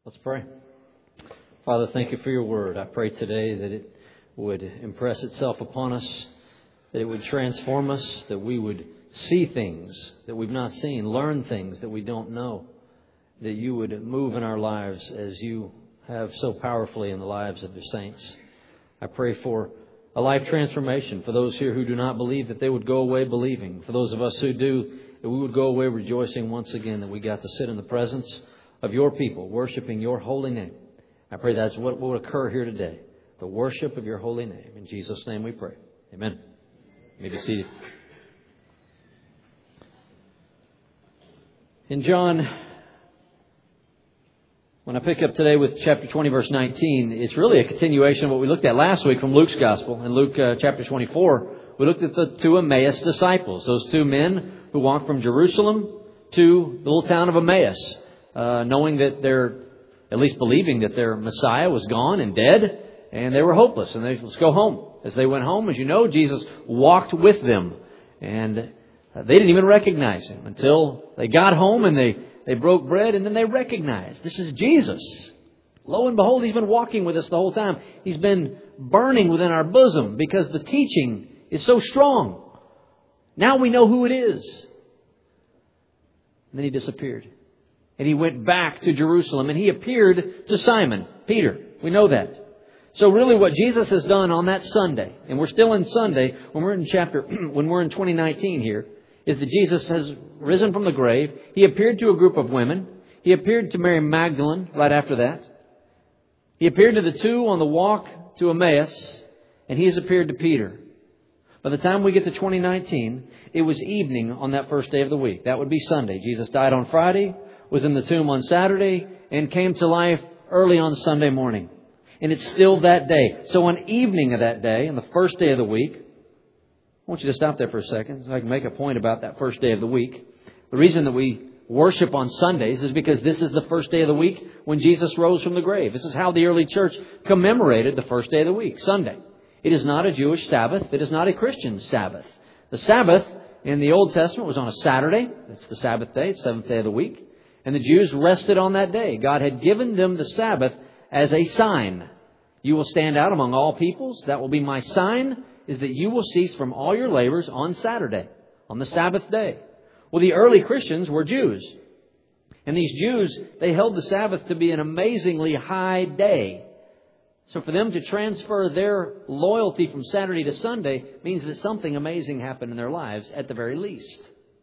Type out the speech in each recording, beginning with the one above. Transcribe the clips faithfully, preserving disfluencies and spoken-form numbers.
Let's pray. Father, thank you for your word. I pray today that it would impress itself upon us, that it would transform us, that we would see things that we've not seen, learn things that we don't know, that you would move in our lives as you have so powerfully in the lives of the saints. I pray for a life transformation for those here who do not believe, that they would go away believing. For those of us who do, that we would go away rejoicing once again that we got to sit in the presence of your people, worshiping your holy name. I pray that's what will occur here today, the worship of your holy name. In Jesus' name we pray. Amen. You may be seated. In John, when I pick up today with chapter twenty, verse nineteen, it's really a continuation of what we looked at last week from Luke's Gospel. In Luke uh, chapter twenty-four, we looked at the two Emmaus disciples, those two men who walked from Jerusalem to the little town of Emmaus, uh, knowing that they're, at least believing that their Messiah was gone and dead, and they were hopeless, and they let's go home. As they went home, as you know, Jesus walked with them, and uh, they didn't even recognize Him until they got home and they, they broke bread, and then they recognized, this is Jesus. Lo and behold, He's been walking with us the whole time. He's been burning within our bosom because the teaching is so strong. Now we know who it is. And then He disappeared. And He went back to Jerusalem and He appeared to Simon, Peter. We know that. So really what Jesus has done on that Sunday, and we're still in Sunday when we're in chapter, when we're in twenty nineteen here, is that Jesus has risen from the grave. He appeared to a group of women. He appeared to Mary Magdalene right after that. He appeared to the two on the walk to Emmaus, and He has appeared to Peter. By the time we get to twenty nineteen, it was evening on that first day of the week. That would be Sunday. Jesus died on Friday, was in the tomb on Saturday, and came to life early on Sunday morning. And it's still that day. So on evening of that day, on the first day of the week, I want you to stop there for a second so I can make a point about that first day of the week. The reason that we worship on Sundays is because this is the first day of the week when Jesus rose from the grave. This is how the early church commemorated the first day of the week, Sunday. It is not a Jewish Sabbath. It is not a Christian Sabbath. The Sabbath in the Old Testament was on a Saturday. It's the Sabbath day, seventh day of the week. And the Jews rested on that day. God had given them the Sabbath as a sign. You will stand out among all peoples. That will be my sign, is that you will cease from all your labors on Saturday, on the Sabbath day. Well, the early Christians were Jews. And these Jews, they held the Sabbath to be an amazingly high day. So for them to transfer their loyalty from Saturday to Sunday means that something amazing happened in their lives at the very least.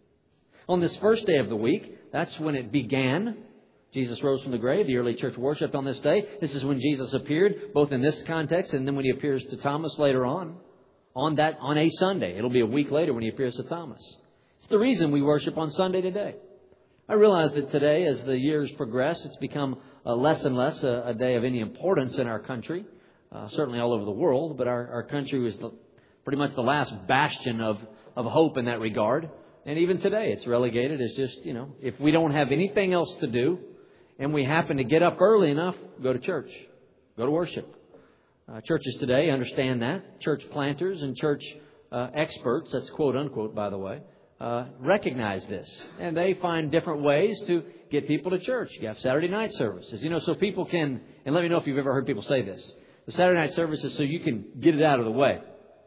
On this first day of the week, that's when it began. Jesus rose from the grave. The early church worshipped on this day. This is when Jesus appeared, both in this context and then when He appears to Thomas later on. On that, on a Sunday. It'll be a week later when He appears to Thomas. It's the reason we worship on Sunday today. I realize that today, as the years progress, it's become uh, less and less a, a day of any importance in our country. Uh, certainly all over the world. But our, our country was the, pretty much the last bastion of, of hope in that regard. And even today, it's relegated as just, you know, if we don't have anything else to do and we happen to get up early enough, go to church, go to worship. Uh, churches today understand that. Church planters and church uh, experts, that's quote unquote, by the way, uh, recognize this. And they find different ways to get people to church. You have Saturday night services, you know, so people can, and let me know if you've ever heard people say this. The Saturday night services so you can get it out of the way.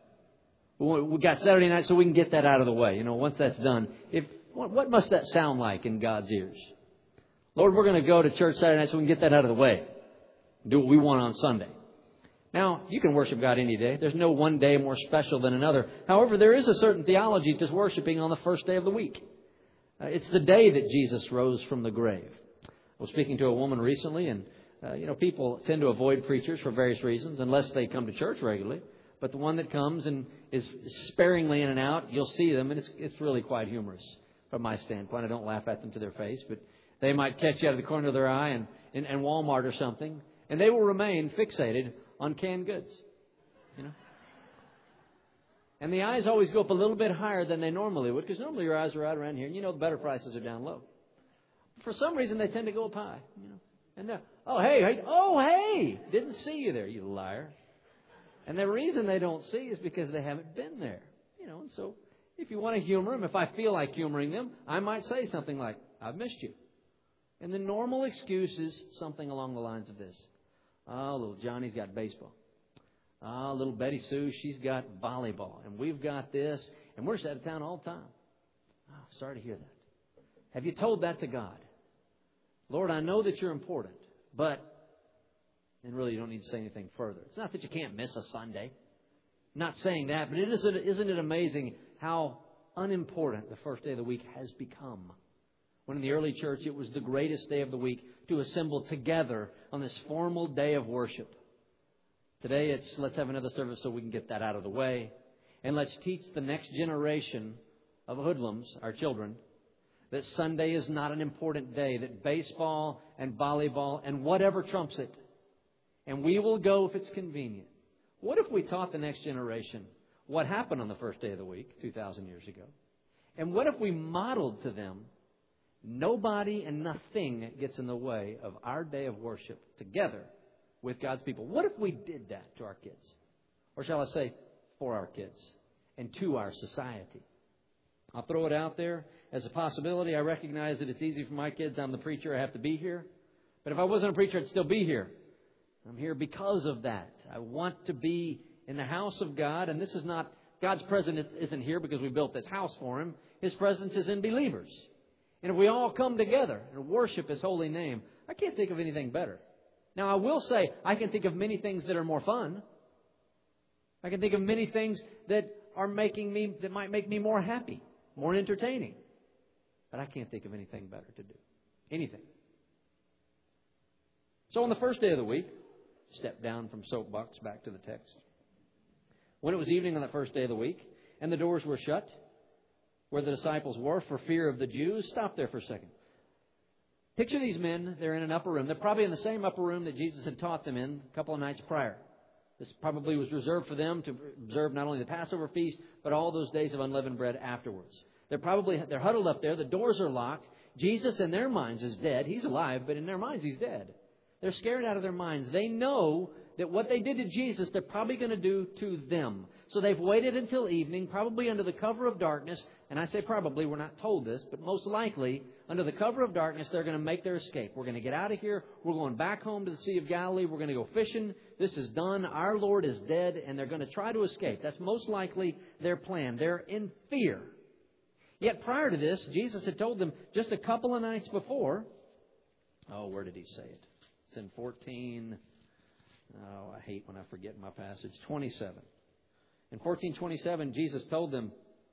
We got Saturday night so we can get that out of the way. You know, once that's done, if what, what must that sound like in God's ears? Lord, we're going to go to church Saturday night so we can get that out of the way. Do what we want on Sunday. Now, you can worship God any day. There's no one day more special than another. However, there is a certain theology to worshiping on the first day of the week. Uh, it's the day that Jesus rose from the grave. I was speaking to a woman recently, and, uh, you know, people tend to avoid preachers for various reasons unless they come to church regularly. But the one that comes and is sparingly in and out, you'll see them, and it's it's really quite humorous from my standpoint. I don't laugh at them to their face, but they might catch you out of the corner of their eye and in, in Walmart or something, and they will remain fixated on canned goods, you know. And the eyes always go up a little bit higher than they normally would, because normally your eyes are right around here, and you know the better prices are down low. For some reason, they tend to go up high, you know. And they're, oh hey, hey, oh hey, didn't see you there, you liar. And the reason they don't see is because they haven't been there. You know, and so if you want to humor them, if I feel like humoring them, I might say something like, I've missed you. And the normal excuse is something along the lines of this. Oh, little Johnny's got baseball. Oh, little Betty Sue, she's got volleyball. And we've got this. And we're just out of town all the time. Oh, sorry to hear that. Have you told that to God? Lord, I know that you're important, but... And really, you don't need to say anything further. It's not that you can't miss a Sunday. I'm not saying that, but it isn't, isn't it amazing how unimportant the first day of the week has become? When in the early church, it was the greatest day of the week to assemble together on this formal day of worship. Today, it's let's have another service so we can get that out of the way. And let's teach the next generation of hoodlums, our children, that Sunday is not an important day, that baseball and volleyball and whatever trumps it. And we will go if it's convenient. What if we taught the next generation what happened on the first day of the week, two thousand years ago? And what if we modeled to them, nobody and nothing gets in the way of our day of worship together with God's people? What if we did that to our kids? Or shall I say, for our kids and to our society? I'll throw it out there as a possibility. I recognize that it's easy for my kids. I'm the preacher. I have to be here. But if I wasn't a preacher, I'd still be here. I'm here because of that. I want to be in the house of God. And this is not, God's presence isn't here because we built this house for Him. His presence is in believers. And if we all come together and worship His holy name, I can't think of anything better. Now, I will say, I can think of many things that are more fun. I can think of many things that are making me, that might make me more happy, more entertaining. But I can't think of anything better to do. Anything. So on the first day of the week, step down from soapbox back to the text. When it was evening on the first day of the week, and the doors were shut, where the disciples were for fear of the Jews, stop there for a second. Picture these men, they're in an upper room. They're probably in the same upper room that Jesus had taught them in a couple of nights prior. This probably was reserved for them to observe not only the Passover feast, but all those days of unleavened bread afterwards. They're probably, they're huddled up there. The doors are locked. Jesus in their minds is dead. He's alive, but in their minds He's dead. They're scared out of their minds. They know that what they did to Jesus, they're probably going to do to them. So they've waited until evening, probably under the cover of darkness. And I say probably, we're not told this, but most likely, under the cover of darkness, they're going to make their escape. We're going to get out of here. We're going back home to the Sea of Galilee. We're going to go fishing. This is done. Our Lord is dead, and they're going to try to escape. That's most likely their plan. They're in fear. Yet prior to this, Jesus had told them just a couple of nights before. Oh, where did He say it? It's in fourteen. Oh, I hate when I forget my passage. twenty-seven. In fourteen twenty-seven, Jesus told them,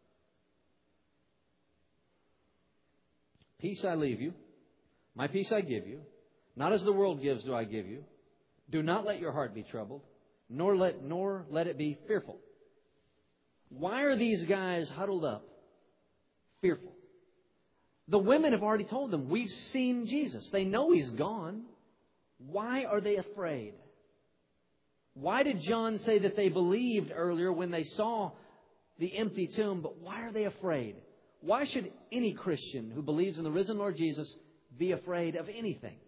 "Peace I leave you. My peace I give you. Not as the world gives do I give you. Do not let your heart be troubled, nor let nor let it be fearful." Why are these guys huddled up, fearful? The women have already told them, we've seen Jesus. They know He's gone. Why are they afraid? Why did John say that they believed earlier when they saw the empty tomb? But why are they afraid? Why should any Christian who believes in the risen Lord Jesus be afraid of anything?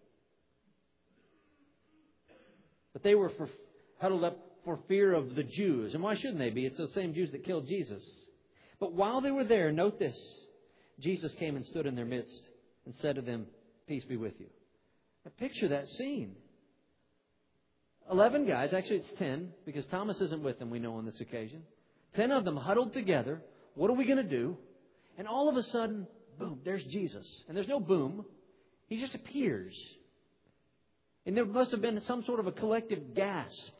But they were for, huddled up for fear of the Jews. And why shouldn't they be? It's those same Jews that killed Jesus. But while they were there, note this. Jesus came and stood in their midst and said to them, "Peace be with you." Now picture that scene. Eleven guys, actually it's ten, because Thomas isn't with them, we know, on this occasion. Ten of them huddled together. What are we going to do? And all of a sudden, boom, there's Jesus. And there's no boom. He just appears. And there must have been some sort of a collective gasp.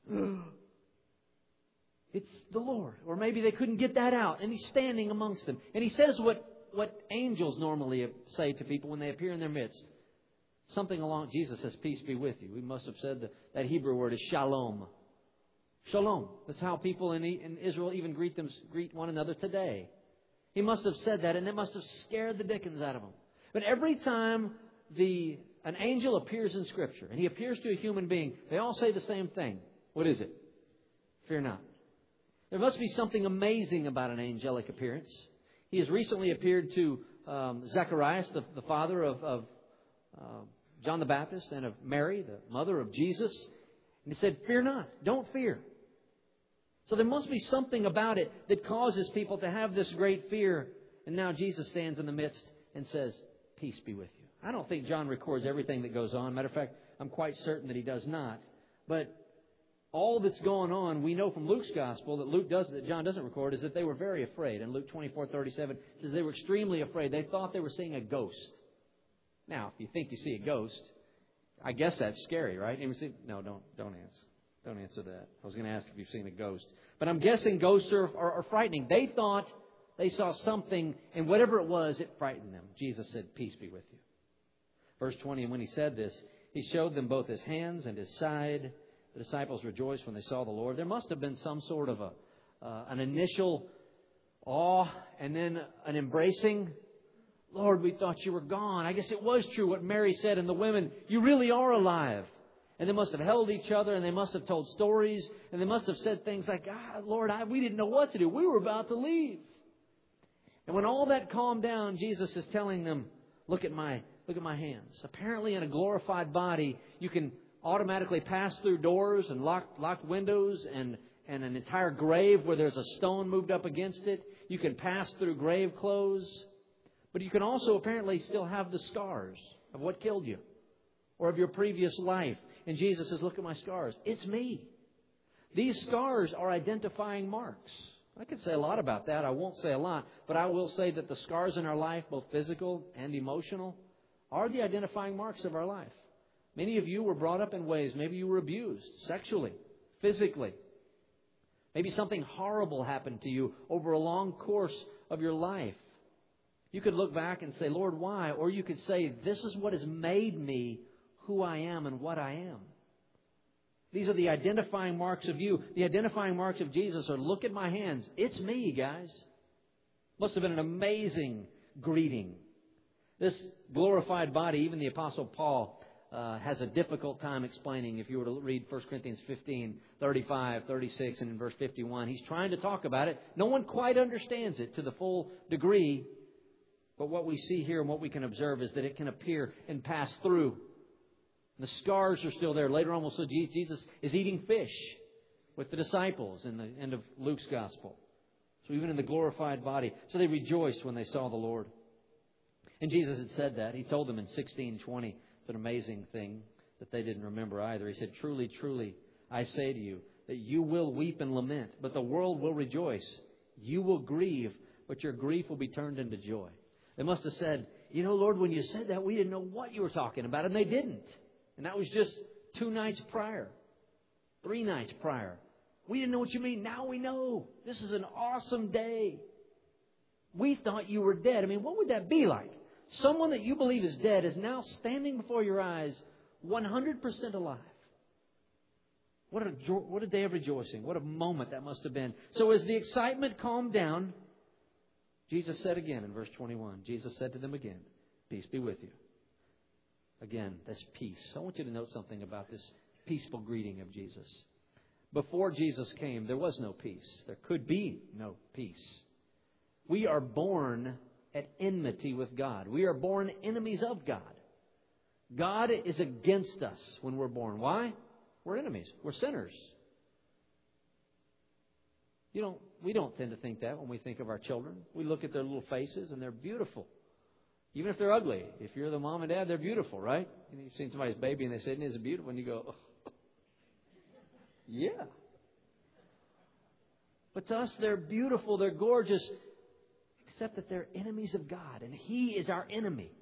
It's the Lord. Or maybe they couldn't get that out. And He's standing amongst them. And He says what, what angels normally say to people when they appear in their midst. Something along, Jesus says, "Peace be with you." We must have said that, that Hebrew word is shalom. Shalom. That's how people in, in Israel even greet them, greet one another today. He must have said that, and it must have scared the dickens out of them. But every time the an angel appears in Scripture, and he appears to a human being, they all say the same thing. What is it? Fear not. There must be something amazing about an angelic appearance. He has recently appeared to um, Zacharias, the, the father of, of uh, John the Baptist, and of Mary, the mother of Jesus. And He said, "Fear not. Don't fear." So there must be something about it that causes people to have this great fear. And now Jesus stands in the midst and says, "Peace be with you." I don't think John records everything that goes on. Matter of fact, I'm quite certain that he does not. But all that's going on, we know from Luke's gospel that Luke does that John doesn't record, is that they were very afraid. In Luke twenty-four thirty-seven, it says they were extremely afraid. They thought they were seeing a ghost. Now, if you think you see a ghost, I guess that's scary, right? No, don't don't answer. Don't answer that. I was going to ask if you've seen a ghost. But I'm guessing ghosts are, are, are frightening. They thought they saw something, and whatever it was, it frightened them. Jesus said, "Peace be with you." Verse twenty, and when He said this, He showed them both His hands and His side. The disciples rejoiced when they saw the Lord. There must have been some sort of a uh, an initial awe and then an embracing. Lord, we thought you were gone. I guess it was true what Mary said, and the women, you really are alive. And they must have held each other, and they must have told stories, and they must have said things like, ah, Lord, I, we didn't know what to do. We were about to leave. And when all that calmed down, Jesus is telling them, look at my look at my hands. Apparently in a glorified body, you can automatically pass through doors and locked, locked windows and, and an entire grave where there's a stone moved up against it. You can pass through grave clothes. But you can also apparently still have the scars of what killed you or of your previous life. And Jesus says, look at my scars. It's me. These scars are identifying marks. I could say a lot about that. I won't say a lot. But I will say that the scars in our life, both physical and emotional, are the identifying marks of our life. Many of you were brought up in ways. Maybe you were abused sexually, physically. Maybe something horrible happened to you over a long course of your life. You could look back and say, Lord, why? Or you could say, this is what has made me who I am and what I am. These are the identifying marks of you. The identifying marks of Jesus are, look at my hands. It's me, guys. Must have been an amazing greeting. This glorified body, even the Apostle Paul uh, has a difficult time explaining. If you were to read First Corinthians fifteen, thirty-five, thirty-six, and in verse fifty-one, he's trying to talk about it. No one quite understands it to the full degree. But what we see here and what we can observe is that it can appear and pass through. The scars are still there. Later on we'll see Jesus is eating fish with the disciples in the end of Luke's gospel. So even in the glorified body. So they rejoiced when they saw the Lord. And Jesus had said that. He told them in sixteen twenty. It's an amazing thing that they didn't remember either. He said, truly, truly, I say to you that you will weep and lament, but the world will rejoice. You will grieve, but your grief will be turned into joy. They must have said, you know, Lord, when you said that, we didn't know what you were talking about. And they didn't. And that was just two nights prior. Three nights prior. We didn't know what you mean. Now we know. This is an awesome day. We thought you were dead. I mean, what would that be like? Someone that you believe is dead is now standing before your eyes one hundred percent alive. What a, what a day of rejoicing. What a moment that must have been. So as the excitement calmed down, Jesus said again in verse twenty-one, Jesus said to them again, peace be with you. Again, this peace. I want you to note something about this peaceful greeting of Jesus. Before Jesus came, there was no peace. There could be no peace. We are born at enmity with God. We are born enemies of God. God is against us when we're born. Why? We're enemies. We're sinners. You don't, we don't tend to think that when we think of our children. We look at their little faces and they're beautiful. Even if they're ugly. If you're the mom and dad, they're beautiful, right? You've seen somebody's baby and they say, isn't it beautiful? And you go, oh. Yeah. But to us, they're beautiful, they're gorgeous, except that they're enemies of God. And He is our enemy.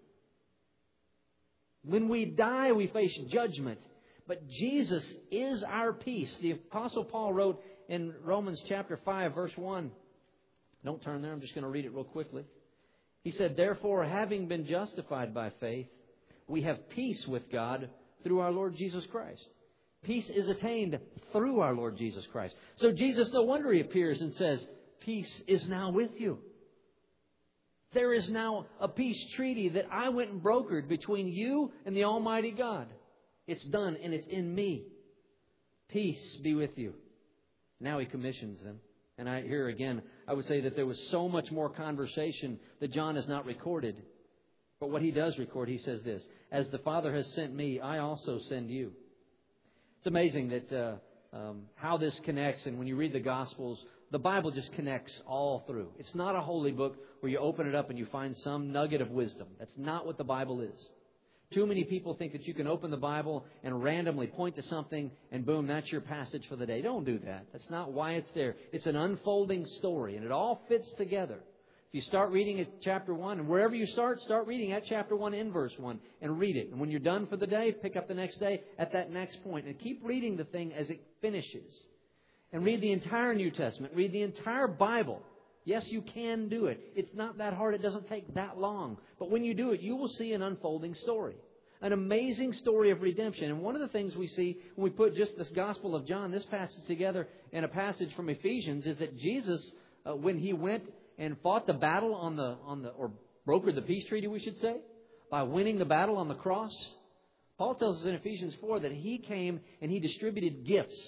When we die, we face judgment. But Jesus is our peace. The Apostle Paul wrote in Romans chapter five, verse one. Don't turn there. I'm just going to read it real quickly. He said, therefore, having been justified by faith, we have peace with God through our Lord Jesus Christ. Peace is attained through our Lord Jesus Christ. So Jesus, no wonder He appears and says, peace is now with you. There is now a peace treaty that I went and brokered between you and the Almighty God. It's done and it's in me. Peace be with you. Now He commissions them. And I here again, I would say that there was so much more conversation that John has not recorded. But what he does record, he says this, as the Father has sent me, I also send you. It's amazing that uh, um, how this connects. And when you read the Gospels, the Bible just connects all through. It's not a holy book where you open it up and you find some nugget of wisdom. That's not what the Bible is. Too many people think that you can open the Bible and randomly point to something and boom, that's your passage for the day. Don't do that. That's not why it's there. It's an unfolding story and it all fits together. If you start reading at chapter one, and wherever you start, start reading at chapter one in verse one and read it. And when you're done for the day, pick up the next day at that next point and keep reading the thing as it finishes. And read the entire New Testament. Read the entire Bible. Yes, you can do it. It's not that hard. It doesn't take that long. But when you do it, you will see an unfolding story. An amazing story of redemption. And one of the things we see when we put just this Gospel of John, this passage together, and a passage from Ephesians, is that Jesus, uh, when He went and fought the battle on the, on the, or brokered the peace treaty, we should say, by winning the battle on the cross, Paul tells us in Ephesians four that He came and He distributed gifts.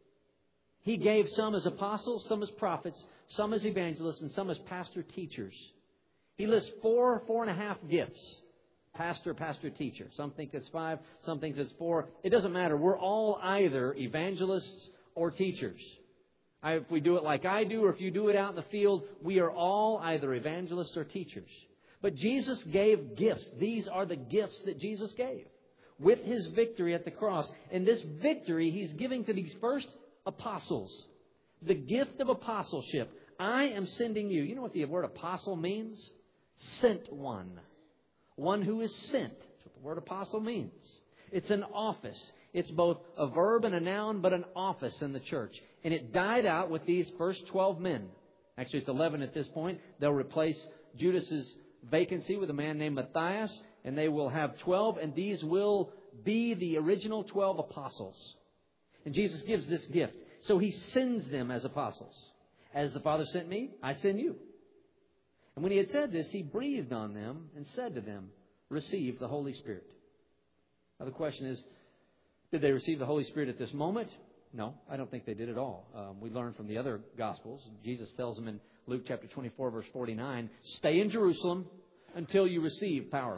He gave some as apostles, some as prophets, some as evangelists, and some as pastor teachers. He lists four, four and a half gifts. Pastor, pastor, teacher. Some think it's five, some think it's four. It doesn't matter. We're all either evangelists or teachers. I, if we do it like I do, or if you do it out in the field, we are all either evangelists or teachers. But Jesus gave gifts. These are the gifts that Jesus gave with His victory at the cross. And this victory He's giving to these first apostles. The gift of apostleship. I am sending you. You know what the word apostle means? Sent one. One who is sent. That's what the word apostle means. It's an office. It's both a verb and a noun, but an office in the church. And it died out with these first twelve men. Actually, it's eleven at this point. They'll replace Judas's vacancy with a man named Matthias. And they will have twelve. And these will be the original twelve apostles. And Jesus gives this gift. So He sends them as apostles. As the Father sent me, I send you. And when He had said this, He breathed on them and said to them, receive the Holy Spirit. Now the question is, did they receive the Holy Spirit at this moment? No, I don't think they did at all. Um, we learn from the other Gospels. Jesus tells them in Luke chapter twenty-four, verse forty-nine, stay in Jerusalem until you receive power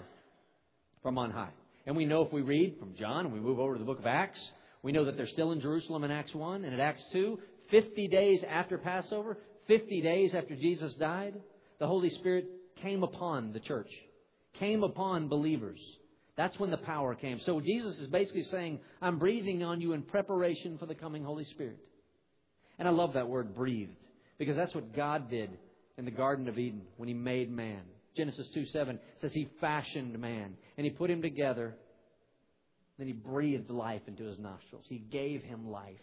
from on high. And we know if we read from John and we move over to the book of Acts, we know that they're still in Jerusalem in Acts one. And at Acts two, fifty days after Passover, fifty days after Jesus died, the Holy Spirit came upon the church, came upon believers. That's when the power came. So Jesus is basically saying, I'm breathing on you in preparation for the coming Holy Spirit. And I love that word, breathed, because that's what God did in the Garden of Eden when He made man. Genesis two seven says He fashioned man and He put him together. Then He breathed life into his nostrils. He gave him life.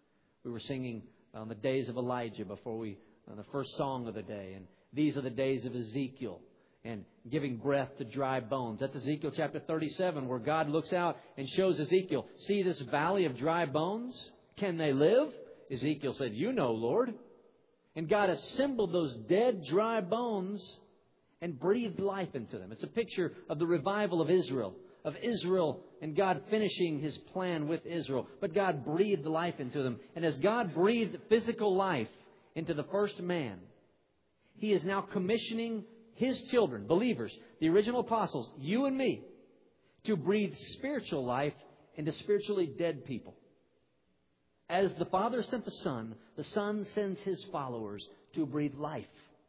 We were singing on the days of Elijah before we, on the first song of the day. And these are the days of Ezekiel and giving breath to dry bones. That's Ezekiel chapter thirty-seven, where God looks out and shows Ezekiel, see this valley of dry bones? Can they live? Ezekiel said, you know, Lord. And God assembled those dead, dry bones and breathed life into them. It's a picture of the revival of Israel. Of Israel and God finishing His plan with Israel. But God breathed life into them. And as God breathed physical life into the first man, He is now commissioning His children, believers, the original apostles, you and me, to breathe spiritual life into spiritually dead people. As the Father sent the Son, the Son sends His followers to breathe life.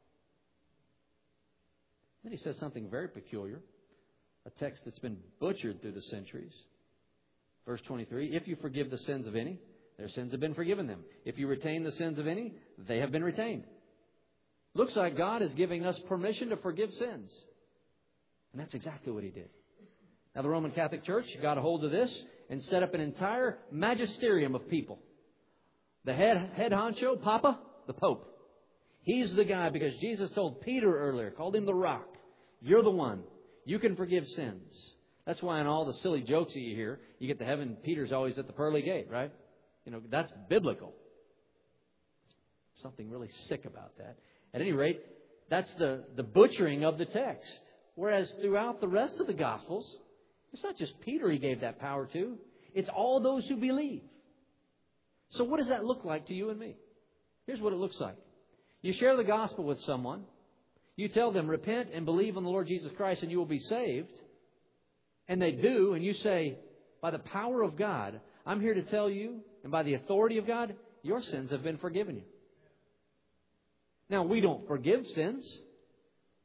Then He says something very peculiar. A text that's been butchered through the centuries. Verse twenty-three, if you forgive the sins of any, their sins have been forgiven them. If you retain the sins of any, they have been retained. Looks like God is giving us permission to forgive sins. And that's exactly what He did. Now the Roman Catholic Church got a hold of this and set up an entire magisterium of people. The head, head honcho, Papa, the Pope. He's the guy because Jesus told Peter earlier, called him the rock. You're the one. You can forgive sins. That's why in all the silly jokes that you hear, you get to heaven, Peter's always at the pearly gate, right? You know, that's biblical. Something really sick about that. At any rate, that's the, the butchering of the text. Whereas throughout the rest of the Gospels, it's not just Peter He gave that power to. It's all those who believe. So what does that look like to you and me? Here's what it looks like. You share the gospel with someone. You tell them, repent and believe in the Lord Jesus Christ and you will be saved. And they do, and you say, by the power of God, I'm here to tell you, and by the authority of God, your sins have been forgiven you. Now, we don't forgive sins.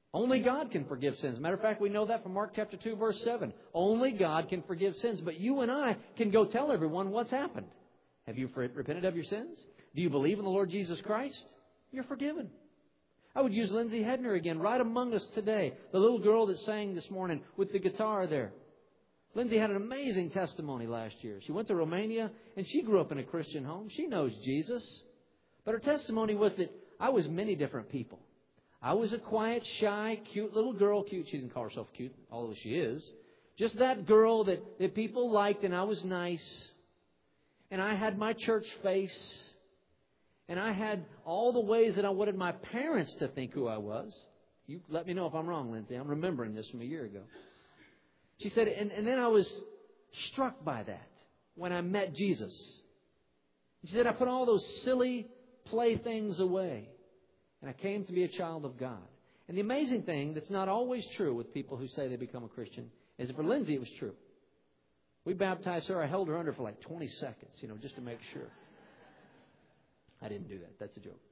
Only God can forgive sins. Matter of fact, we know that from Mark chapter two, verse seven. Only God can forgive sins. But you and I can go tell everyone what's happened. Have you repented of your sins? Do you believe in the Lord Jesus Christ? You're forgiven. I would use Lindsay Hedner again, right among us today. The little girl that sang this morning with the guitar there. Lindsay had an amazing testimony last year. She went to Romania and she grew up in a Christian home. She knows Jesus. But her testimony was that I was many different people. I was a quiet, shy, cute little girl. Cute. She didn't call herself cute, although she is. Just that girl that, that people liked, and I was nice. And I had my church face. And I had all the ways that I wanted my parents to think who I was. You let me know if I'm wrong, Lindsay. I'm remembering this from a year ago. She said, and, and then I was struck by that when I met Jesus. She said, I put all those silly playthings away. And I came to be a child of God. And the amazing thing that's not always true with people who say they become a Christian is that for Lindsay it was true. We baptized her. I held her under for like twenty seconds, you know, just to make sure. I didn't do that. That's a joke.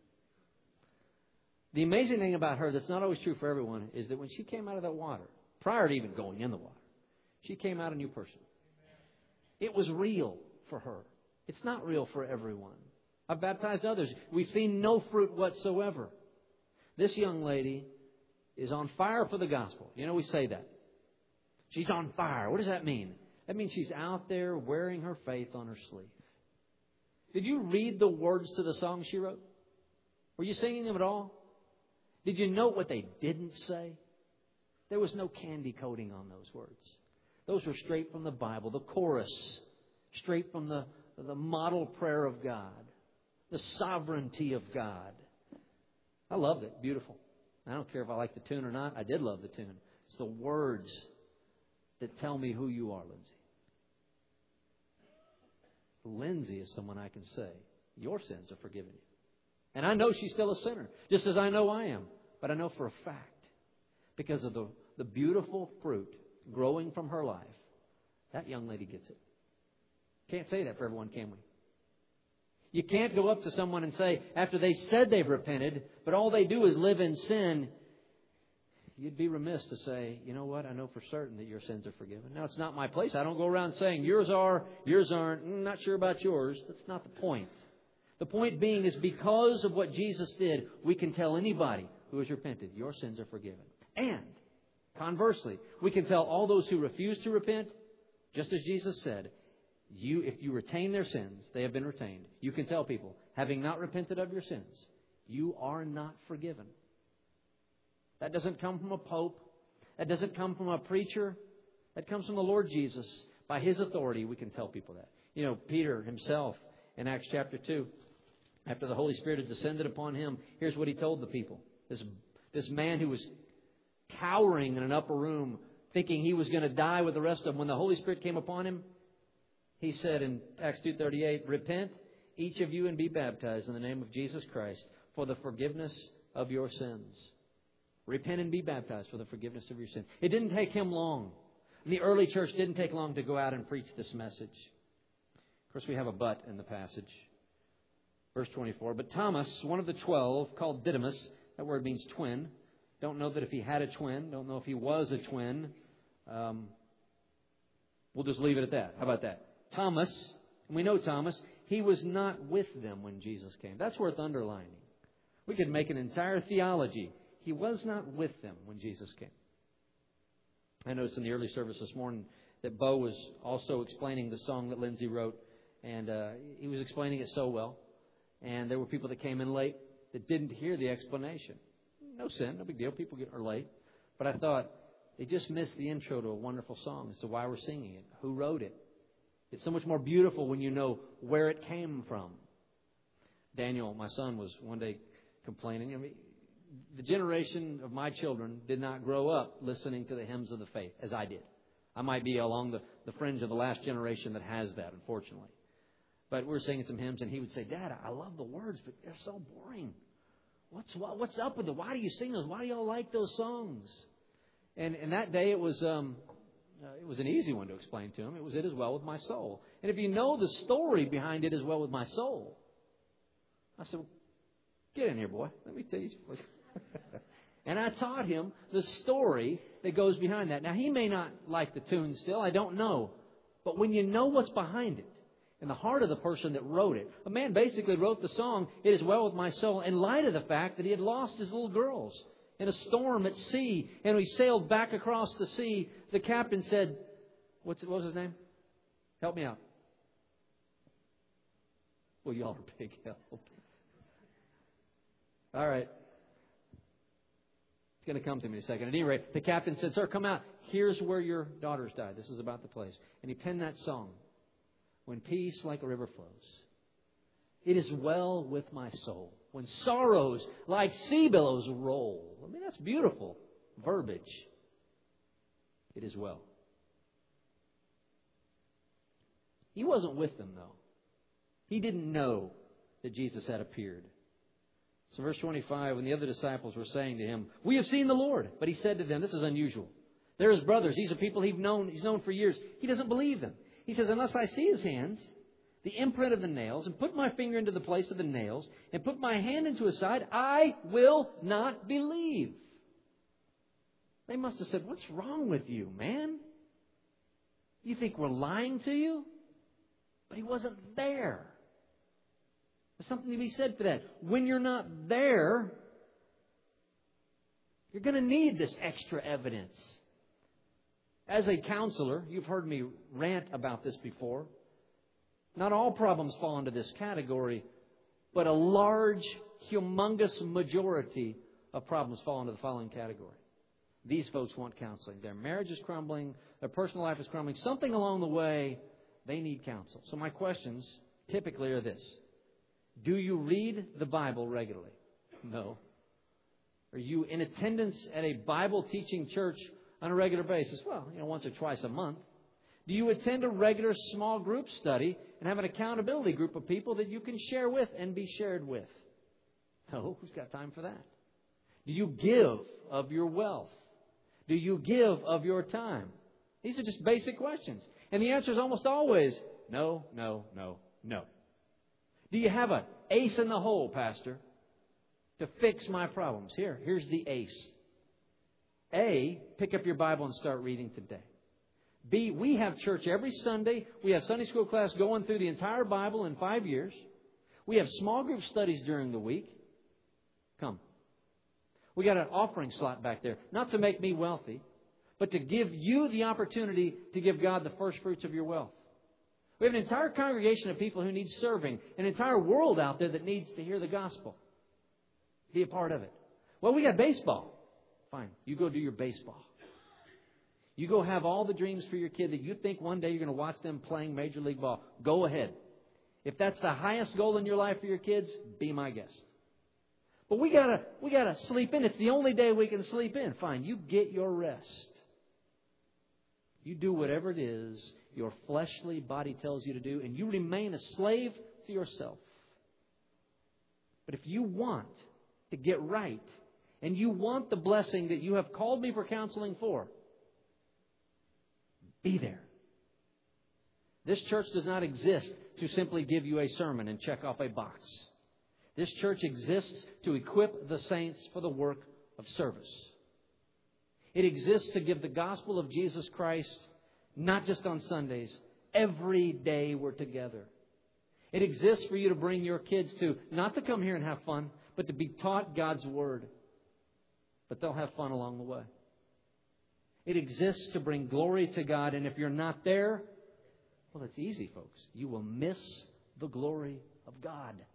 The amazing thing about her that's not always true for everyone is that when she came out of that water, prior to even going in the water, she came out a new person. It was real for her. It's not real for everyone. I've baptized others. We've seen no fruit whatsoever. This young lady is on fire for the gospel. You know, we say that. She's on fire. What does that mean? That means she's out there wearing her faith on her sleeve. Did you read the words to the song she wrote? Were you singing them at all? Did you note what they didn't say? There was no candy coating on those words. Those were straight from the Bible. The chorus, straight from the, the model prayer of God. The sovereignty of God. I loved it. Beautiful. I don't care if I like the tune or not. I did love the tune. It's the words that tell me who you are, Lindsay. Lindsay is someone I can say, your sins are forgiven you. And I know she's still a sinner, just as I know I am. But I know for a fact, because of the, the beautiful fruit growing from her life, that young lady gets it. Can't say that for everyone, can we? You can't go up to someone and say, after they said they've repented, but all they do is live in sin, you'd be remiss to say, you know what, I know for certain that your sins are forgiven. Now, it's not my place. I don't go around saying, yours are, yours aren't, I'm not sure about yours. That's not the point. The point being is because of what Jesus did, we can tell anybody who has repented, your sins are forgiven. And, conversely, we can tell all those who refuse to repent, just as Jesus said, you, if you retain their sins, they have been retained. You can tell people, having not repented of your sins, you are not forgiven. That doesn't come from a pope. That doesn't come from a preacher. That comes from the Lord Jesus. By His authority, we can tell people that. You know, Peter himself in Acts chapter two, after the Holy Spirit had descended upon him, here's what he told the people. This, this man who was cowering in an upper room, thinking he was going to die with the rest of them. When the Holy Spirit came upon him, he said in Acts two thirty-eight, repent, each of you, and be baptized in the name of Jesus Christ for the forgiveness of your sins. Repent and be baptized for the forgiveness of your sins. It didn't take him long. The early church didn't take long to go out and preach this message. Of course, we have a but in the passage. Verse twenty-four, but Thomas, one of the twelve, called Didymus, that word means twin. Don't know that if he had a twin. Don't know if he was a twin. Um, we'll just leave it at that. How about that? Thomas, and we know Thomas, he was not with them when Jesus came. That's worth underlining. We could make an entire theology. He was not with them when Jesus came. I noticed in the early service this morning that Bo was also explaining the song that Lindsay wrote. And uh, he was explaining it so well. And there were people that came in late that didn't hear the explanation. No sin, no big deal. People get, are late. But I thought they just missed the intro to a wonderful song as to why we're singing it. Who wrote it? It's so much more beautiful when you know where it came from. Daniel, my son, was one day complaining. I mean, the generation of my children did not grow up listening to the hymns of the faith as I did. I might be along the, the fringe of the last generation that has that, unfortunately. But we were singing some hymns and he would say, Dad, I love the words, but they're so boring. What's what, what's up with it? Why do you sing those? Why do y'all like those songs? And, and that day it was um, uh, it was an easy one to explain to him. It was It Is Well With My Soul. And if you know the story behind It Is Well With My Soul, I said, well, get in here, boy. Let me tell you. And I taught him the story that goes behind that. Now, he may not like the tune still. I don't know. But when you know what's behind it, in the heart of the person that wrote it, a man basically wrote the song, "It Is Well With My Soul," in light of the fact that he had lost his little girls in a storm at sea. And we sailed back across the sea. The captain said, what's, what was his name? Help me out. Well, y'all are big help. All right. It's going to come to me in a second. At any rate, the captain said, "Sir, come out. Here's where your daughters died. This is about the place." And he penned that song. When peace like a river flows. It is well with my soul. When sorrows like sea billows roll. I mean, that's beautiful verbiage. It is well. He wasn't with them, though. He didn't know that Jesus had appeared. So verse twenty-five, when the other disciples were saying to him, "We have seen the Lord." But he said to them, this is unusual. They're his brothers. These are people he's known, he's known for years. He doesn't believe them. He says, "Unless I see his hands, the imprint of the nails, and put my finger into the place of the nails, and put my hand into his side, I will not believe." They must have said, "What's wrong with you, man? You think we're lying to you?" But he wasn't there. There's something to be said for that. When you're not there, you're going to need this extra evidence. As a counselor, you've heard me rant about this before. Not all problems fall into this category, but a large, humongous majority of problems fall into the following category. These folks want counseling. Their marriage is crumbling. Their personal life is crumbling. Something along the way, they need counsel. So my questions typically are this. Do you read the Bible regularly? No. Are you in attendance at a Bible teaching church on a regular basis? Well, you know, once or twice a month. Do you attend a regular small group study and have an accountability group of people that you can share with and be shared with? No, who's got time for that? Do you give of your wealth? Do you give of your time? These are just basic questions. And the answer is almost always no, no, no, no. Do you have an ace in the hole, Pastor, to fix my problems? Here, here's the ace. A, pick up your Bible and start reading today. B, we have church every Sunday. We have Sunday school class going through the entire Bible in five years. We have small group studies during the week. Come. We got an offering slot back there. Not to make me wealthy, but to give you the opportunity to give God the first fruits of your wealth. We have an entire congregation of people who need serving. An entire world out there that needs to hear the gospel. Be a part of it. Well, we got baseball. Fine. You go do your baseball. You go have all the dreams for your kid that you think one day you're going to watch them playing Major League Ball. Go ahead. If that's the highest goal in your life for your kids, be my guest. But we gotta, we gotta sleep in. It's the only day we can sleep in. Fine. You get your rest. You do whatever it is your fleshly body tells you to do, and you remain a slave to yourself. But if you want to get right, and you want the blessing that you have called me for counseling for, be there. This church does not exist to simply give you a sermon and check off a box. This church exists to equip the saints for the work of service. It exists to give the gospel of Jesus Christ, not just on Sundays. Every day we're together. It exists for you to bring your kids to, not to come here and have fun, but to be taught God's Word. But they'll have fun along the way. It exists to bring glory to God. And if you're not there, well, it's easy, folks. You will miss the glory of God.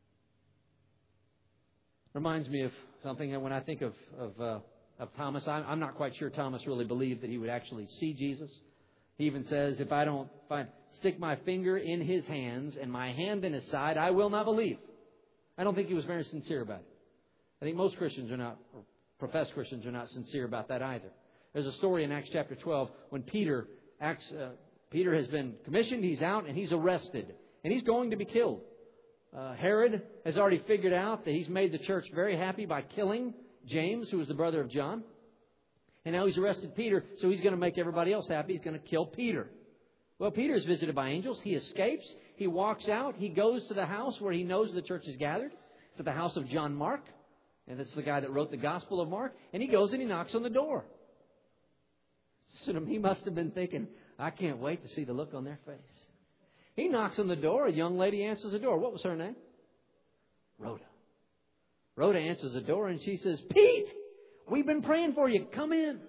Reminds me of something that when I think of of, uh, of Thomas, I'm, I'm not quite sure Thomas really believed that he would actually see Jesus. He even says, if I don't if I stick my finger in his hands and my hand in his side, I will not believe. I don't think he was very sincere about it. I think most Christians are not, or professed Christians are not sincere about that either. There's a story in Acts chapter twelve when Peter acts, uh, Peter has been commissioned, he's out, and he's arrested. And he's going to be killed. Uh, Herod has already figured out that he's made the church very happy by killing James, who was the brother of John. And now he's arrested Peter, so he's going to make everybody else happy. He's going to kill Peter. Well, Peter is visited by angels. He escapes. He walks out. He goes to the house where he knows the church is gathered. It's at the house of John Mark. And it's the guy that wrote the Gospel of Mark. And he goes and he knocks on the door. So he must have been thinking, I can't wait to see the look on their face. He knocks on the door. A young lady answers the door. What was her name? Rhoda. Rhoda answers the door and she says, Pete, we've been praying for you. Come in.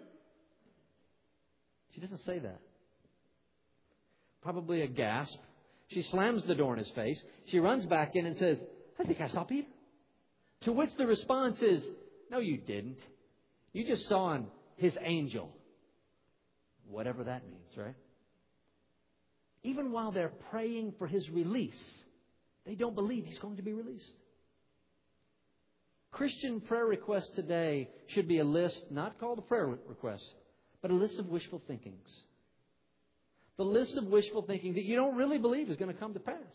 She doesn't say that. Probably a gasp. She slams the door in his face. She runs back in and says, I think I saw Peter. To which the response is, no, you didn't. You just saw his angel. Whatever that means, right? Even while they're praying for his release, they don't believe he's going to be released. Christian prayer requests today should be a list, not called a prayer request, but a list of wishful thinkings. The list of wishful thinking that you don't really believe is going to come to pass.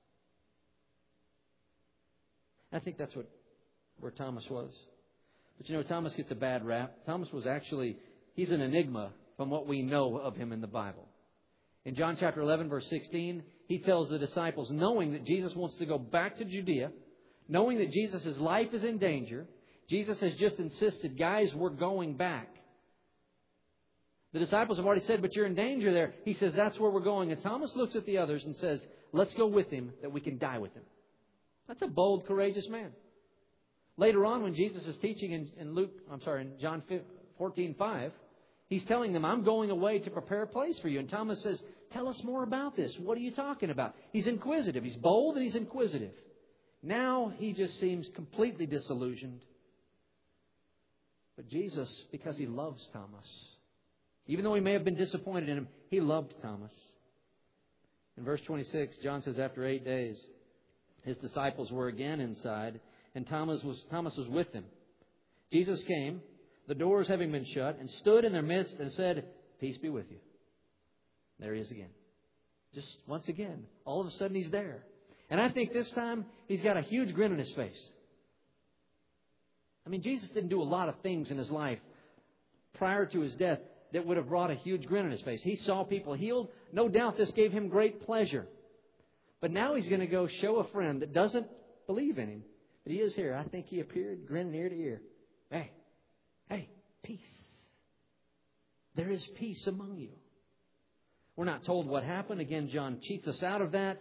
I think that's what where Thomas was. But you know, Thomas gets a bad rap. Thomas was actually, he's an enigma from what we know of him in the Bible. In John chapter eleven, verse sixteen, he tells the disciples, knowing that Jesus wants to go back to Judea, knowing that Jesus' life is in danger, Jesus has just insisted, guys, we're going back. The disciples have already said, but you're in danger there. He says, that's where we're going. And Thomas looks at the others and says, let's go with him that we can die with him. That's a bold, courageous man. Later on, when Jesus is teaching in, in Luke, I'm sorry, in John fourteen five, he's telling them, I'm going away to prepare a place for you. And Thomas says, tell us more about this. What are you talking about? He's inquisitive. He's bold and he's inquisitive. Now he just seems completely disillusioned. But Jesus, because he loves Thomas, even though he may have been disappointed in him, he loved Thomas. In verse twenty-six, John says, after eight days, his disciples were again inside, and Thomas was, Thomas was with them. Jesus came, the doors having been shut, and stood in their midst and said, peace be with you. There he is again. Just once again, all of a sudden he's there. And I think this time he's got a huge grin on his face. I mean, Jesus didn't do a lot of things in his life prior to his death that would have brought a huge grin on his face. He saw people healed. No doubt this gave him great pleasure. But now he's going to go show a friend that doesn't believe in him. But he is here. I think he appeared grinning ear to ear. Hey, hey, peace. There is peace among you. We're not told what happened. Again, John cheats us out of that.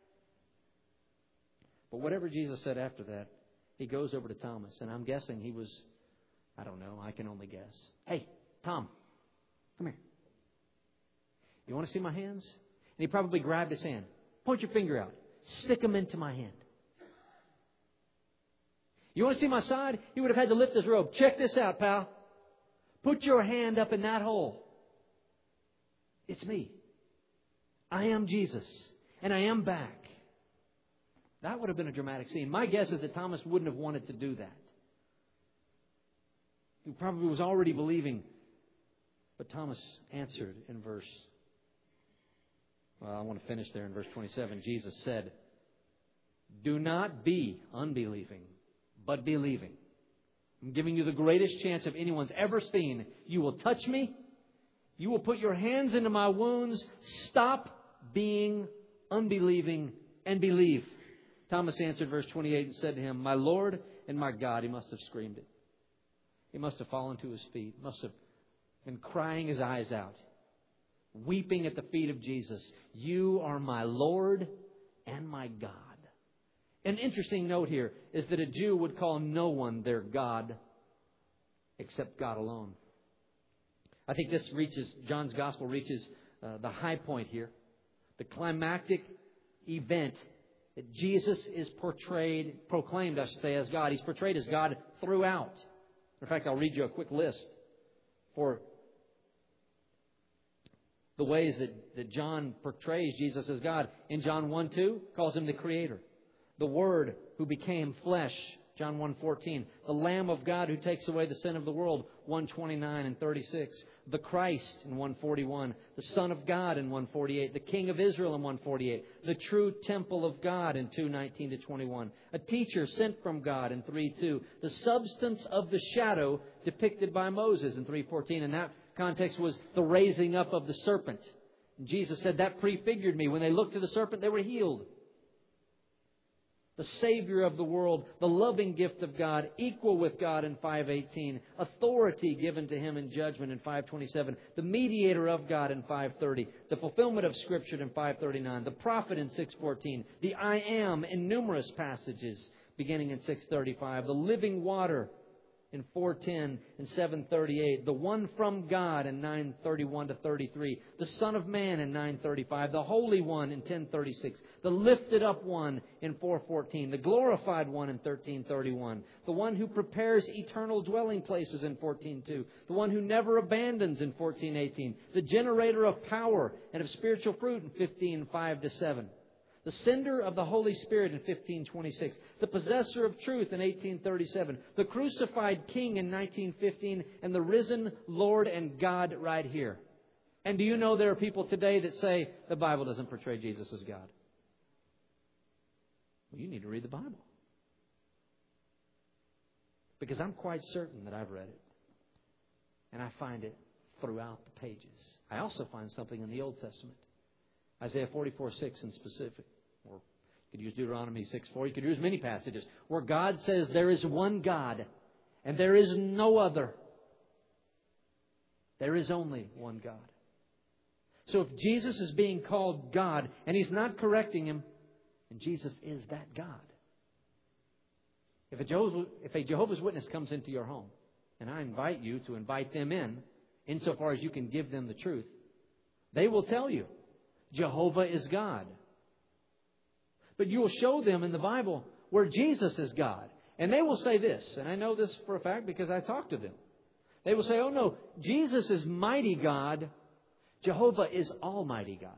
But whatever Jesus said after that, he goes over to Thomas. And I'm guessing he was, I don't know, I can only guess. Hey, Tom, come here. You want to see my hands? And he probably grabbed his hand. Point your finger out. Stick them into my hand. You want to see my side? He would have had to lift his robe. Check this out, pal. Put your hand up in that hole. It's me. I am Jesus. And I am back. That would have been a dramatic scene. My guess is that Thomas wouldn't have wanted to do that. He probably was already believing. But Thomas answered in verse... Well, I want to finish there in verse twenty-seven. Jesus said, do not be unbelieving, but believing. I'm giving you the greatest chance of anyone's ever seen. You will touch me. You will put your hands into my wounds. Stop being unbelieving and believe. Thomas answered verse twenty-eight and said to him, my Lord and my God. He must have screamed it. He must have fallen to his feet. Must have been crying his eyes out. Weeping at the feet of Jesus. You are my Lord and my God. An interesting note here is that a Jew would call no one their God except God alone. I think this reaches, John's Gospel reaches uh, the high point here. The climactic event that Jesus is portrayed, proclaimed, I should say, as God. He's portrayed as God throughout. In fact, I'll read you a quick list for the ways that, that John portrays Jesus as God. In John one two, calls him the Creator. The Word who became flesh, John one fourteen. The Lamb of God who takes away the sin of the world, one twenty-nine and thirty-six. The Christ in one forty-one. The Son of God in one forty-eight. The King of Israel in one forty-eight. The true temple of God in two nineteen to twenty-one. A teacher sent from God in three two. The substance of the shadow depicted by Moses in three fourteen. And that context was the raising up of the serpent. And Jesus said that prefigured me. When they looked to the serpent, they were healed. the Savior of the world, the loving gift of God, equal with God in five eighteen, authority given to Him in judgment in five twenty-seven, the mediator of God in five thirty, the fulfillment of Scripture in five thirty-nine, the prophet in six fourteen, the I Am in numerous passages beginning in six thirty-five, the living water in four ten and seven thirty-eight, the one from God in nine thirty-one to thirty-three, the Son of Man in nine thirty-five, the Holy One in ten thirty-six, the lifted up one in four fourteen, the glorified one in thirteen thirty-one, the one who prepares eternal dwelling places in fourteen two, the one who never abandons in fourteen eighteen, the generator of power and of spiritual fruit in fifteen five to seven. The sender of the Holy Spirit in fifteen twenty-six. The possessor of truth in eighteen thirty-seven. The crucified King in nineteen fifteen. And the risen Lord and God right here. And do you know there are people today that say the Bible doesn't portray Jesus as God? Well, you need to read the Bible. Because I'm quite certain that I've read it. And I find it throughout the pages. I also find something in the Old Testament. Isaiah forty-four six in specific. Or you could use Deuteronomy six four. You could use many passages where God says there is one God and there is no other. There is only one God. So if Jesus is being called God and He's not correcting Him, and Jesus is that God. If a Jehovah's, if a Jehovah's Witness comes into your home, and I invite you to invite them in, insofar as you can give them the truth, they will tell you Jehovah is God. But you will show them in the Bible where Jesus is God. And they will say this, and I know this for a fact because I talked to them. They will say, oh no, Jesus is mighty God. Jehovah is almighty God.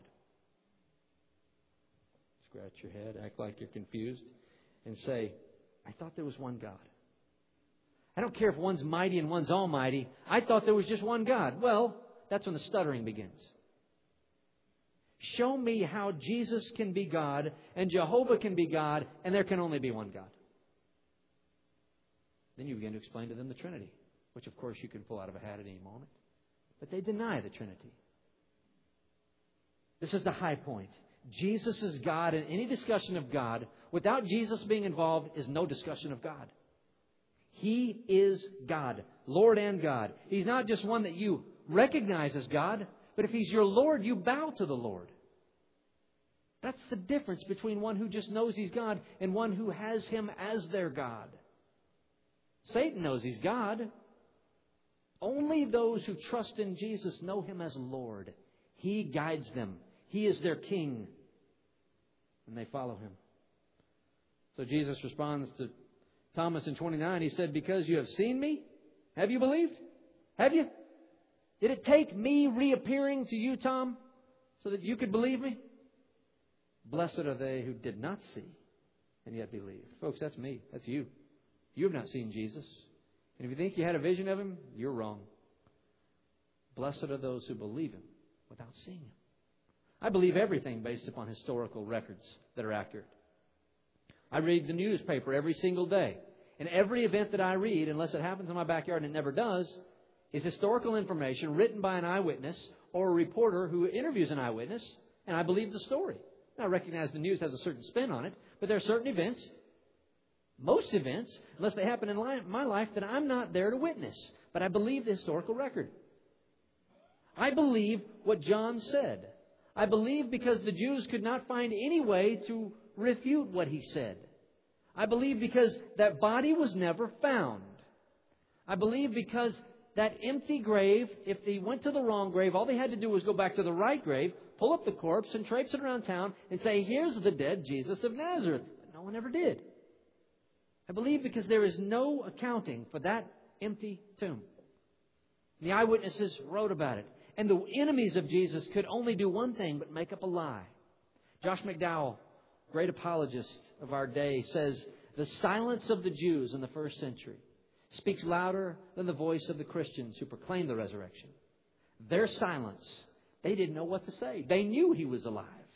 Scratch your head, act like you're confused, and say, I thought there was one God. I don't care if one's mighty and one's almighty. I thought there was just one God. Well, that's when the stuttering begins. Show me how Jesus can be God and Jehovah can be God and there can only be one God. Then you begin to explain to them the Trinity, which of course you can pull out of a hat at any moment. But they deny the Trinity. This is the high point. Jesus is God, and any discussion of God without Jesus being involved is no discussion of God. He is God, Lord and God. He's not just one that you recognize as God, but if He's your Lord, you bow to the Lord. That's the difference between one who just knows He's God and one who has Him as their God. Satan knows He's God. Only those who trust in Jesus know Him as Lord. He guides them. He is their King. And they follow Him. So Jesus responds to Thomas in twenty-nine. He said, because you have seen me, have you believed? Have you? Did it take me reappearing to you, Tom, so that you could believe me? Blessed are they who did not see and yet believe. Folks, that's me. That's you. You have not seen Jesus. And if you think you had a vision of Him, you're wrong. Blessed are those who believe Him without seeing Him. I believe everything based upon historical records that are accurate. I read the newspaper every single day. And every event that I read, unless it happens in my backyard, and it never does, is historical information written by an eyewitness or a reporter who interviews an eyewitness, and I believe the story. Now, I recognize the news has a certain spin on it, but there are certain events, most events, unless they happen in my life, that I'm not there to witness. But I believe the historical record. I believe what John said. I believe because the Jews could not find any way to refute what he said. I believe because that body was never found. I believe because that empty grave, if they went to the wrong grave, all they had to do was go back to the right grave, pull up the corpse and traipse it around town and say, here's the dead Jesus of Nazareth. But no one ever did. I believe because there is no accounting for that empty tomb. The eyewitnesses wrote about it. And the enemies of Jesus could only do one thing but make up a lie. Josh McDowell, great apologist of our day, says the silence of the Jews in the first century speaks louder than the voice of the Christians who proclaim the resurrection. Their silence, they didn't know what to say. They knew He was alive.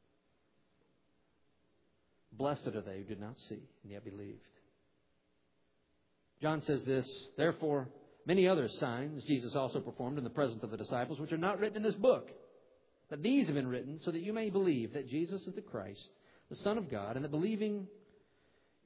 Blessed are they who did not see and yet believed. John says this, therefore, many other signs Jesus also performed in the presence of the disciples, which are not written in this book. But these have been written so that you may believe that Jesus is the Christ, the Son of God, and that believing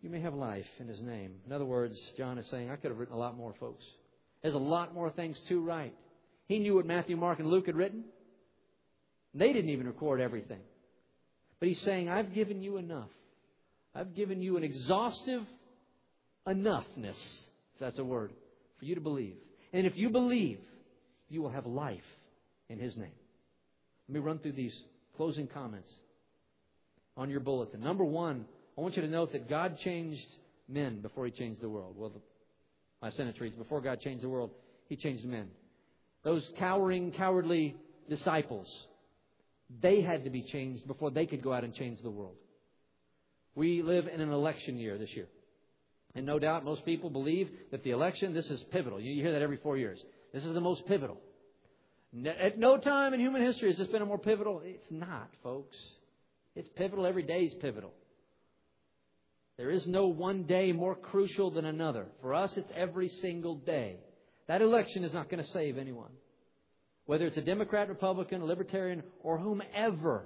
you may have life in His name. In other words, John is saying, I could have written a lot more, folks. There's a lot more things to write. He knew what Matthew, Mark, and Luke had written. They didn't even record everything. But He's saying, I've given you enough. I've given you an exhaustive enoughness, if that's a word, for you to believe. And if you believe, you will have life in His name. Let me run through these closing comments on your bulletin. Number one, I want you to note that God changed men before He changed the world. Well, the, my sentence reads, before God changed the world, He changed men. Those cowering, cowardly disciples, they had to be changed before they could go out and change the world. We live in an election year this year. And no doubt most people believe that the election, this is pivotal. You hear that every four years. This is the most pivotal. At no time in human history has this been a more pivotal. It's not, folks. It's pivotal. Every day is pivotal. There is no one day more crucial than another. For us, it's every single day. That election is not going to save anyone. Whether it's a Democrat, Republican, Libertarian, or whomever.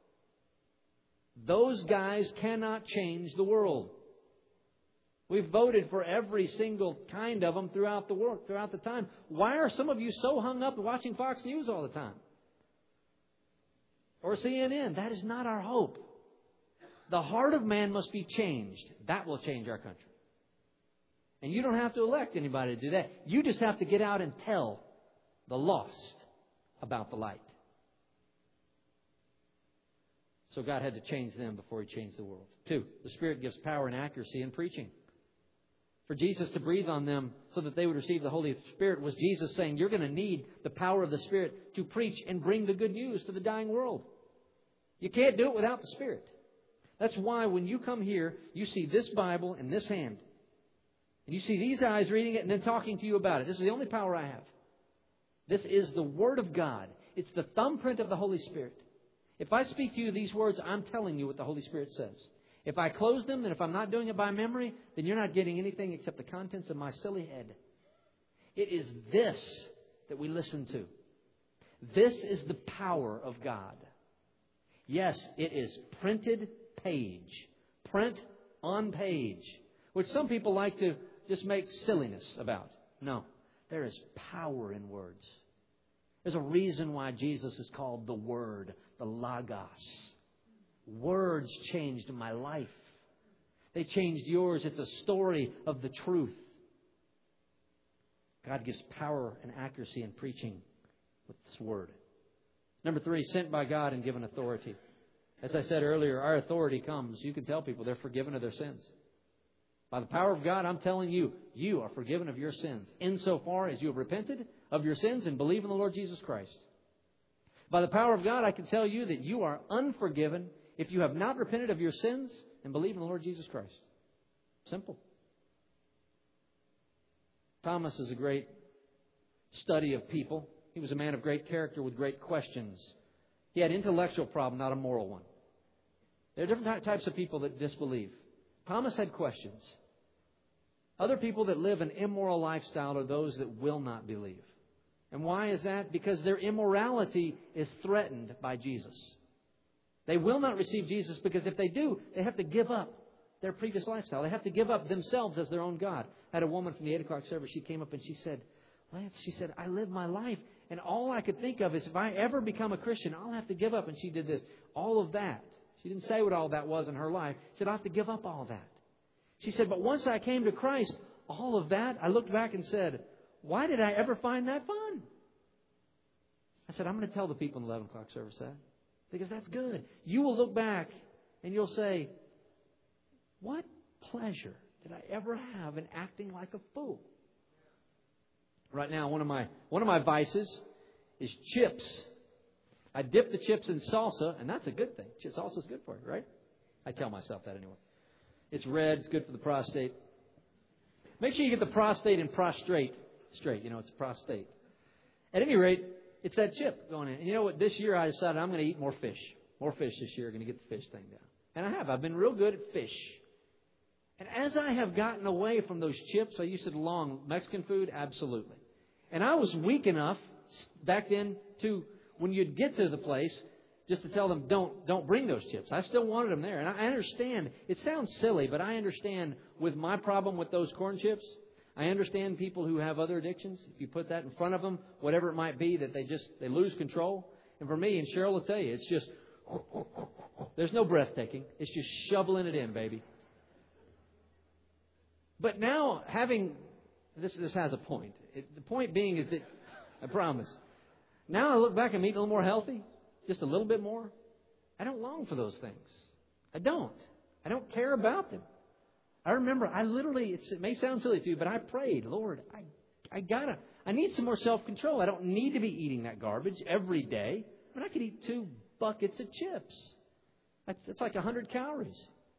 Those guys cannot change the world. We've voted for every single kind of them throughout the world, throughout the time. Why are some of you so hung up watching Fox News all the time? Or C N N? That is not our hope. The heart of man must be changed. That will change our country. And you don't have to elect anybody to do that. You just have to get out and tell the lost about the light. So God had to change them before He changed the world. Two, the Spirit gives power and accuracy in preaching. For Jesus to breathe on them so that they would receive the Holy Spirit was Jesus saying, you're going to need the power of the Spirit to preach and bring the good news to the dying world. You can't do it without the Spirit. That's why when you come here, you see this Bible in this hand. And you see these eyes reading it and then talking to you about it. This is the only power I have. This is the Word of God. It's the thumbprint of the Holy Spirit. If I speak to you these words, I'm telling you what the Holy Spirit says. If I close them, and if I'm not doing it by memory, then you're not getting anything except the contents of my silly head. It is this that we listen to. This is the power of God. Yes, it is printed page. Print on page. Which some people like to just make silliness about. No, there is power in words. There's a reason why Jesus is called the Word, the Logos. Words changed my life. They changed yours. It's a story of the truth. God gives power and accuracy in preaching with this Word. Number three, sent by God and given authority. As I said earlier, our authority comes. You can tell people they're forgiven of their sins. By the power of God, I'm telling you, you are forgiven of your sins, insofar as you have repented of your sins and believe in the Lord Jesus Christ. By the power of God, I can tell you that you are unforgiven if you have not repented of your sins and believe in the Lord Jesus Christ. Simple. Thomas is a great study of people. He was a man of great character with great questions. He had an intellectual problem, not a moral one. There are different types of people that disbelieve. Thomas had questions. Other people that live an immoral lifestyle are those that will not believe. And why is that? Because their immorality is threatened by Jesus. They will not receive Jesus because if they do, they have to give up their previous lifestyle. They have to give up themselves as their own God. I had a woman from the eight o'clock service. She came up and she said, Lance, she said, I live my life and all I could think of is if I ever become a Christian, I'll have to give up. And she did this. All of that. She didn't say what all that was in her life. She said, I'll have to give up all that. She said, but once I came to Christ, all of that, I looked back and said, why did I ever find that fun? I said, I'm going to tell the people in the eleven o'clock service that. Because that's good. You will look back and you'll say, what pleasure did I ever have in acting like a fool? Right now, one of my one of my vices is chips. I dip the chips in salsa, and that's a good thing. Salsa is good for you, right? I tell myself that anyway. It's red. It's good for the prostate. Make sure you get the prostate and prostrate straight. You know, it's prostate. At any rate, it's that chip going in. And you know what? This year I decided I'm going to eat more fish. More fish this year. I'm going to get the fish thing down. And I have. I've been real good at fish. And as I have gotten away from those chips, I used to long Mexican food, absolutely. And I was weak enough back then to, when you'd get to the place, just to tell them, don't don't bring those chips. I still wanted them there. And I understand, it sounds silly, but I understand with my problem with those corn chips, I understand people who have other addictions. If you put that in front of them, whatever it might be, that they just they lose control. And for me, and Cheryl will tell you, it's just, there's no breathtaking. It's just shoveling it in, baby. But now, having, this, this has a point. It, the point being is that, I promise, now I look back and eat a little more healthy, just a little bit more. I don't long for those things. I don't. I don't care about them. I remember, I literally, it's, it may sound silly to you, but I prayed, Lord, I, I gotta, I need some more self-control. I don't need to be eating that garbage every day. I mean, I could eat two buckets of chips. That's, that's like one hundred calories.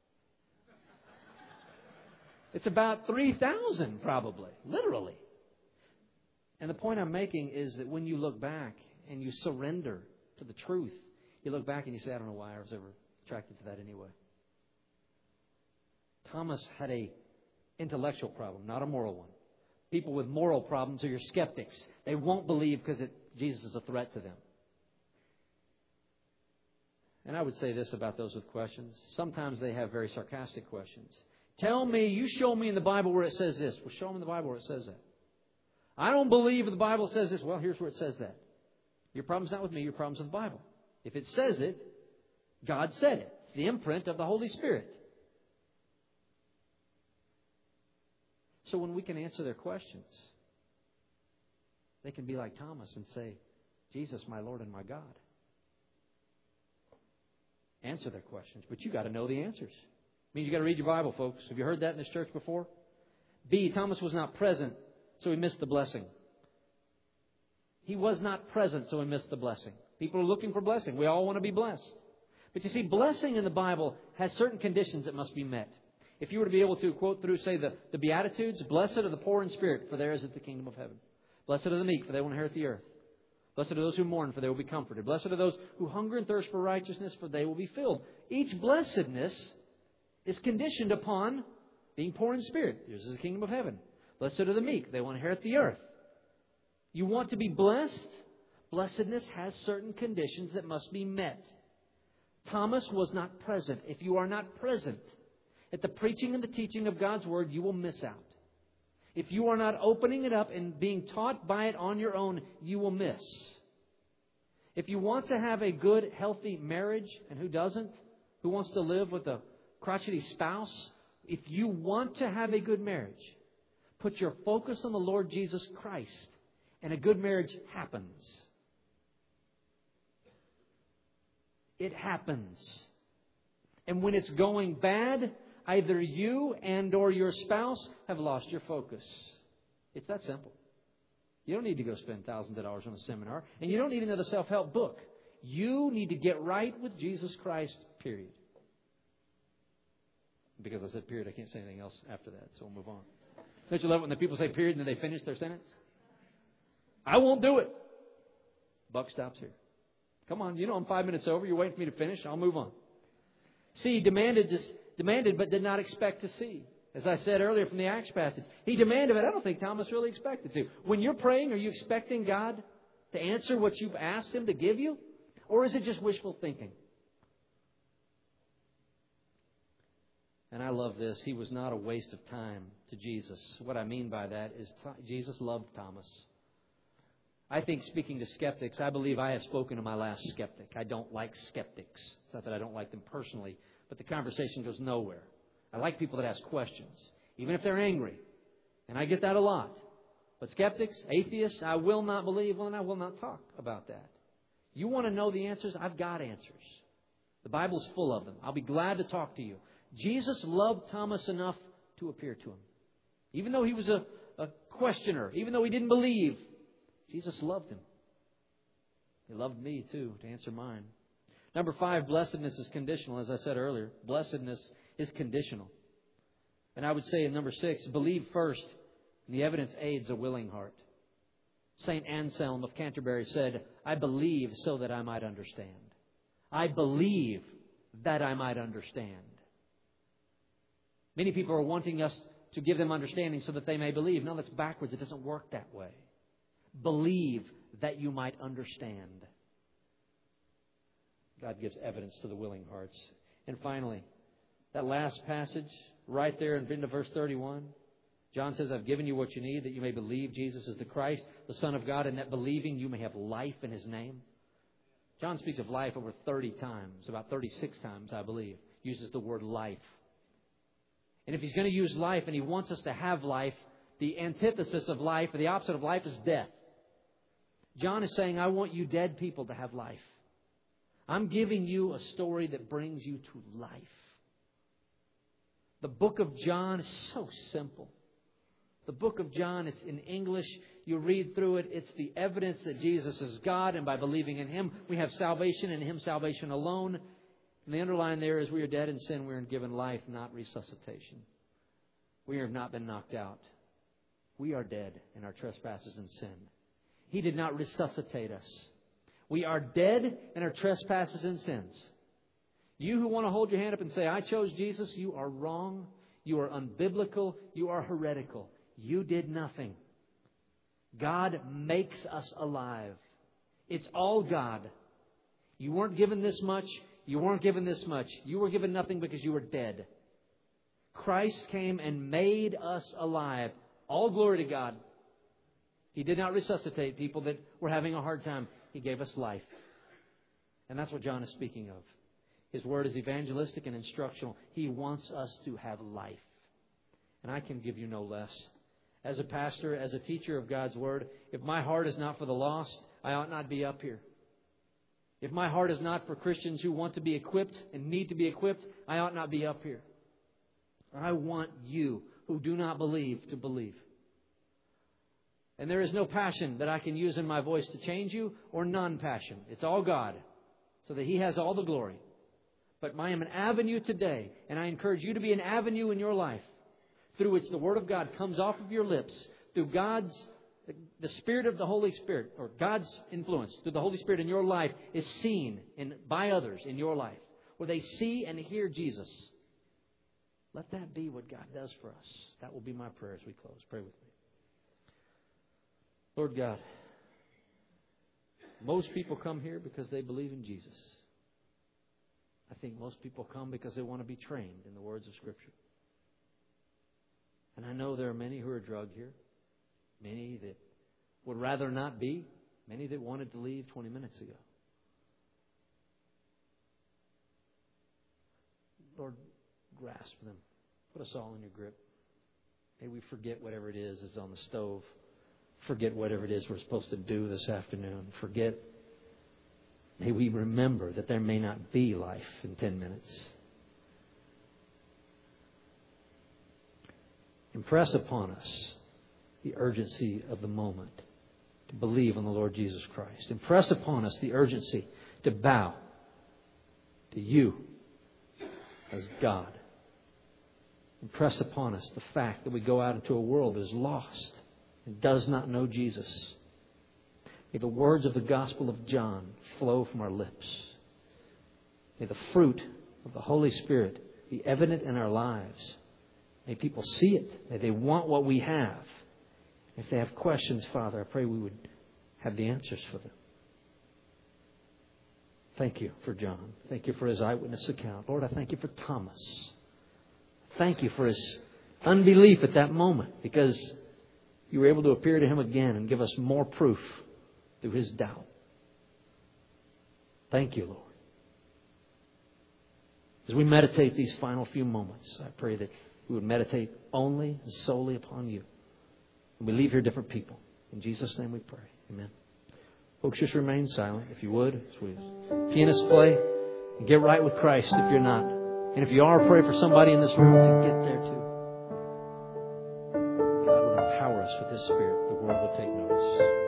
It's about three thousand probably, literally. And the point I'm making is that when you look back and you surrender to the truth, you look back and you say, I don't know why I was ever attracted to that anyway. Thomas had a intellectual problem, not a moral one. People with moral problems are your skeptics. They won't believe because it, Jesus is a threat to them. And I would say this about those with questions. Sometimes they have very sarcastic questions. Tell me, you show me in the Bible where it says this. Well, show them in the Bible where it says that. I don't believe the Bible says this. Well, here's where it says that. Your problem's not with me, your problem's with the Bible. If it says it, God said it. It's the imprint of the Holy Spirit. So when we can answer their questions, they can be like Thomas and say, Jesus, my Lord and my God. Answer their questions, but you got to know the answers. It means you got to read your Bible, folks. Have you heard that in this church before? B, Thomas was not present, so he missed the blessing. He was not present, so he missed the blessing. People are looking for blessing. We all want to be blessed. But you see, blessing in the Bible has certain conditions that must be met. If you were to be able to quote through, say, the, the Beatitudes, blessed are the poor in spirit, for theirs is the kingdom of heaven. Blessed are the meek, for they will inherit the earth. Blessed are those who mourn, for they will be comforted. Blessed are those who hunger and thirst for righteousness, for they will be filled. Each blessedness is conditioned upon being poor in spirit. Yours is the kingdom of heaven. Blessed are the meek, they will inherit the earth. You want to be blessed? Blessedness has certain conditions that must be met. Thomas was not present. If you are not present at the preaching and the teaching of God's Word, you will miss out. If you are not opening it up and being taught by it on your own, you will miss. If you want to have a good, healthy marriage, and who doesn't? Who wants to live with a crotchety spouse? If you want to have a good marriage, put your focus on the Lord Jesus Christ, and a good marriage happens. It happens. And when it's going bad, either you and or your spouse have lost your focus. It's that simple. You don't need to go spend thousands of dollars on a seminar. And you don't need another self-help book. You need to get right with Jesus Christ, period. Because I said period, I can't say anything else after that, so we'll move on. Don't you love it when the people say period and then they finish their sentence? I won't do it. Buck stops here. Come on, you know I'm five minutes over. You're waiting for me to finish. I'll move on. See, demanded just demanded but did not expect to see. As I said earlier from the Acts passage, he demanded, but I don't think Thomas really expected to. When you're praying, are you expecting God to answer what you've asked Him to give you? Or is it just wishful thinking? And I love this. He was not a waste of time to Jesus. What I mean by that is Jesus loved Thomas. I think, speaking to skeptics, I believe I have spoken to my last skeptic. I don't like skeptics. It's not that I don't like them personally, but the conversation goes nowhere. I like people that ask questions, even if they're angry. And I get that a lot. But skeptics, atheists, I will not believe, well, and I will not talk about that. You want to know the answers? I've got answers. The Bible's full of them. I'll be glad to talk to you. Jesus loved Thomas enough to appear to him. Even though he was a, a questioner, even though he didn't believe, Jesus loved him. He loved me too, to answer mine. Number five, blessedness is conditional. As I said earlier, blessedness is conditional. And I would say in number six, believe first, and the evidence aids a willing heart. Saint Anselm of Canterbury said, I believe so that I might understand. I believe that I might understand. Many people are wanting us to give them understanding so that they may believe. No, that's backwards. It doesn't work that way. Believe that you might understand. God gives evidence to the willing hearts. And finally, that last passage right there in verse thirty-one. John says, I've given you what you need that you may believe Jesus is the Christ, the Son of God, and that believing you may have life in His name. John speaks of life over thirty times, about thirty-six times, I believe, uses the word life. And if He's going to use life and He wants us to have life, the antithesis of life, or the opposite of life, is death. John is saying, I want you dead people to have life. I'm giving you a story that brings you to life. The book of John is so simple. The book of John, it's in English. You read through it. It's the evidence that Jesus is God. And by believing in Him, we have salvation, and in Him salvation alone. And the underline there is we are dead in sin. We are given life, not resuscitation. We have not been knocked out. We are dead in our trespasses and sin. He did not resuscitate us. We are dead in our trespasses and sins. You who want to hold your hand up and say, I chose Jesus, you are wrong. You are unbiblical. You are heretical. You did nothing. God makes us alive. It's all God. You weren't given this much. You weren't given this much. You were given nothing because you were dead. Christ came and made us alive. All glory to God. He did not resuscitate people that were having a hard time. He gave us life. And that's what John is speaking of. His word is evangelistic and instructional. He wants us to have life. And I can give you no less. As a pastor, as a teacher of God's Word, if my heart is not for the lost, I ought not be up here. If my heart is not for Christians who want to be equipped and need to be equipped, I ought not be up here. I want you who do not believe to believe. And there is no passion that I can use in my voice to change you, or non-passion. It's all God, so that He has all the glory. But I am an avenue today, and I encourage you to be an avenue in your life through which the Word of God comes off of your lips, through God's, the Spirit of the Holy Spirit, or God's influence through the Holy Spirit in your life is seen in, by others in your life, where they see and hear Jesus. Let that be what God does for us. That will be my prayer as we close. Pray with me. Lord God, most people come here because they believe in Jesus. I think most people come because they want to be trained in the words of Scripture. And I know there are many who are drugged here. Many that would rather not be. Many that wanted to leave twenty minutes ago. Lord, grasp them. Put us all in your grip. May we forget whatever it is that's on the stove. Forget whatever it is we're supposed to do this afternoon. Forget. May we remember that there may not be life in ten minutes. Impress upon us the urgency of the moment to believe on the Lord Jesus Christ. Impress upon us the urgency to bow to You as God. Impress upon us the fact that we go out into a world that is lost and does not know Jesus. May the words of the Gospel of John flow from our lips. May the fruit of the Holy Spirit be evident in our lives. May people see it. May they want what we have. If they have questions, Father, I pray we would have the answers for them. Thank You for John. Thank You for his eyewitness account. Lord, I thank You for Thomas. Thank You for his unbelief at that moment, because You were able to appear to him again and give us more proof through his doubt. Thank You, Lord. As we meditate these final few moments, I pray that we would meditate only and solely upon You. And we leave here different people. In Jesus' name we pray. Amen. Folks, just remain silent, if you would, as we pianists play. And get right with Christ if you're not. And if you are, pray for somebody in this room to get there too. God would empower us with His Spirit. The world will take notice.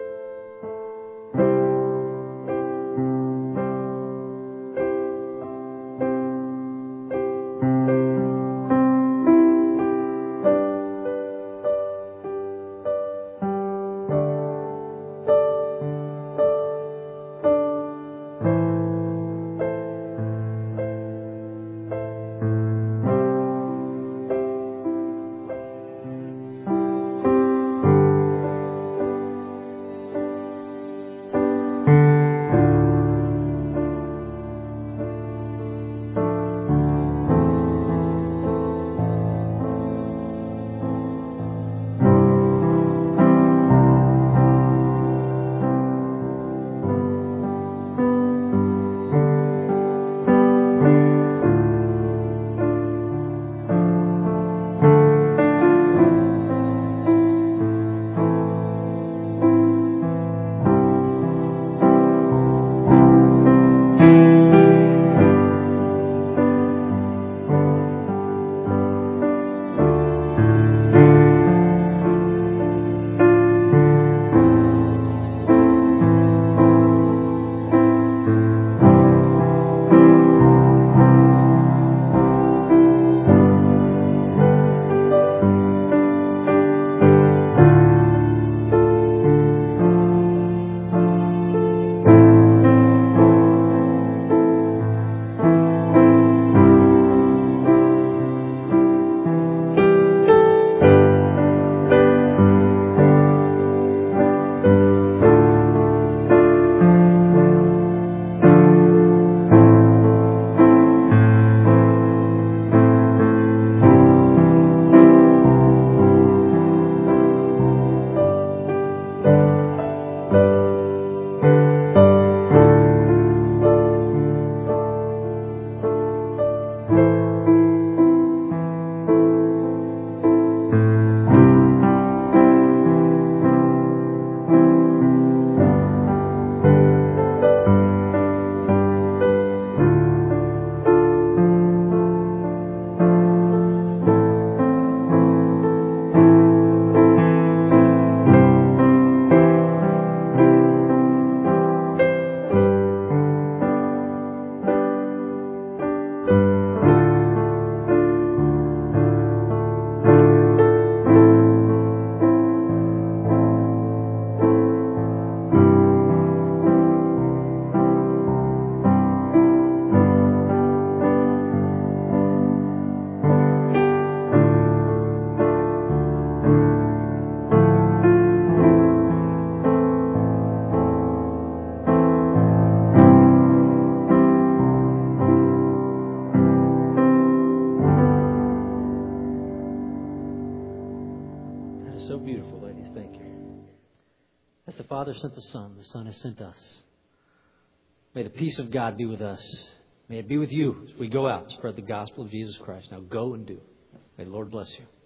As the Father sent the Son, the Son has sent us. May the peace of God be with us. May it be with you as we go out and spread the gospel of Jesus Christ. Now go and do. May the Lord bless you.